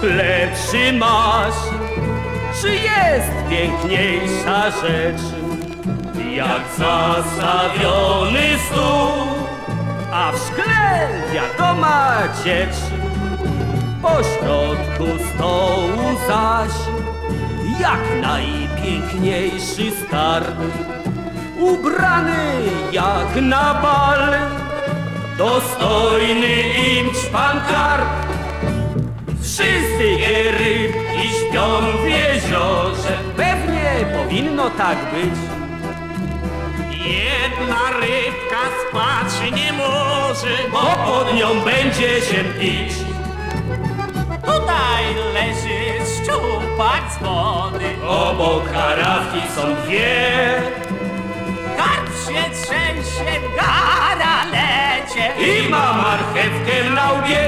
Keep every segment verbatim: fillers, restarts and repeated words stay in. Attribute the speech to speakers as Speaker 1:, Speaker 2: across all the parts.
Speaker 1: lepszy masz. Czy jest piękniejsza rzecz, jak zastawiony stół, a w szkle wiadoma ciecz? Po środku stołu zaś, jak najpiękniejszy skarb, ubrany jak na bal, dostojny imć pan karp. Wszystkie rybki śpią w jeziorze, pewnie powinno tak być.
Speaker 2: Jedna rybka spać nie może,
Speaker 1: Bo pod nią będzie się pić.
Speaker 2: tutaj leży szczupak z wody.
Speaker 1: Obok karafki są dwie
Speaker 2: Karp się trzęsie w garalecie
Speaker 1: i ma marchewkę na łbie.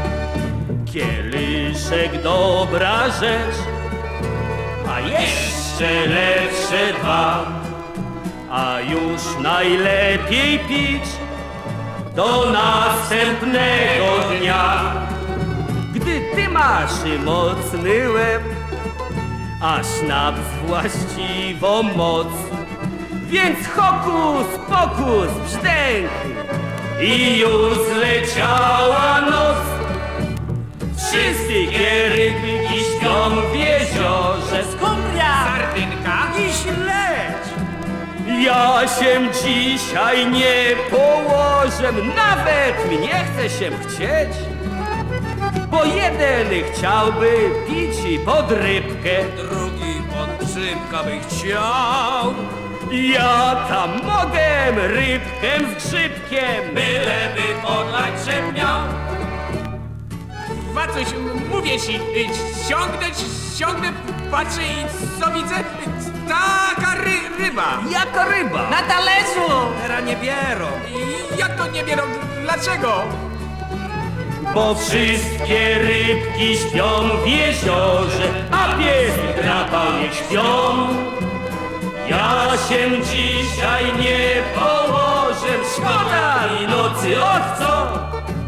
Speaker 1: Kieliszek dobra rzecz, a jeszcze lepsze dwa. A już najlepiej pić do następnego dnia. Gdy ty masz mocny łeb, a sznaps właściwą moc, więc hokus pokus brzdęk i już zleciała noc. Wszystkie rybki śpią w jeziorze,
Speaker 2: Skumbria, sardynka i śledź.
Speaker 1: ja się dzisiaj nie położę, nawet mnie chce się chcieć. Bo jeden chciałby pić pod rybkę,
Speaker 3: Drugi pod grzybka by chciał.
Speaker 1: ja tam mogę rybkę z grzybkiem.
Speaker 3: Byleby podlać żem miał.
Speaker 2: Wacuś, mówię ci, ściągnę, ściągnę, patrzę i co widzę? Taka ry, ryba.
Speaker 1: Jaka ryba?
Speaker 2: Na talerzu.
Speaker 3: Teraz nie bierą.
Speaker 2: I jak to nie bierą? Dlaczego?
Speaker 1: Bo wszystkie rybki śpią w jeziorze, a pies i drapał niech śpią. Ja się dzisiaj nie położę, szkoda mi nocy, od co?